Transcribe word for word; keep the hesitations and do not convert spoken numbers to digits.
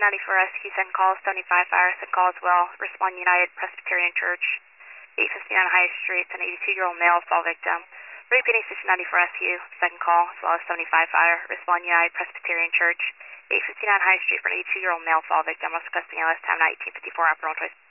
ninety-four Rescue, second call, seventy-five Fire, second call as well. Respond United Presbyterian Church, eight fifty-nine High Street. It's an eighty-two-year-old male fall victim. Repeating station ninety-four Rescue, second call, as well as seventy-five Fire. Respond United Presbyterian Church, eight fifty-nine High Street for an eighty-two-year-old male fall victim. Was requesting L S time eighteen fifty-four, operational choice.